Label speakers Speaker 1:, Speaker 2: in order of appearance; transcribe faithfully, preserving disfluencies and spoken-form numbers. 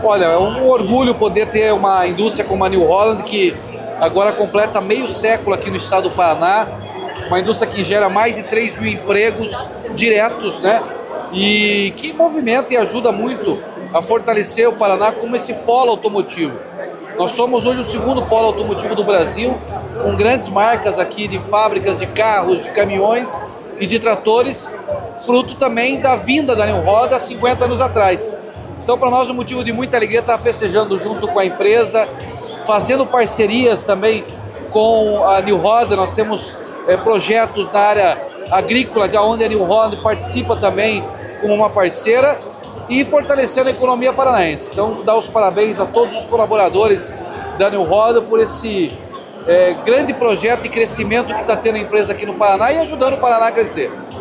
Speaker 1: Olha, é um orgulho poder ter uma indústria como a New Holland, que agora completa meio século aqui no estado do Paraná, uma indústria que gera mais de três mil empregos diretos, né? E que movimenta e ajuda muito a fortalecer o Paraná como esse polo automotivo. Nós somos hoje o segundo polo automotivo do Brasil, com grandes marcas aqui de fábricas de carros, de caminhões e de tratores, fruto também da vinda da New Holland há cinquenta anos atrás. Então, para nós, é um motivo de muita alegria estar festejando junto com a empresa, fazendo parcerias também com a New Holland. Nós temos é, projetos na área agrícola, onde a New Holland participa também como uma parceira e fortalecendo a economia paranaense. Então, dar os parabéns a todos os colaboradores da New Holland por esse é, grande projeto de crescimento que está tendo a empresa aqui no Paraná e ajudando o Paraná a crescer.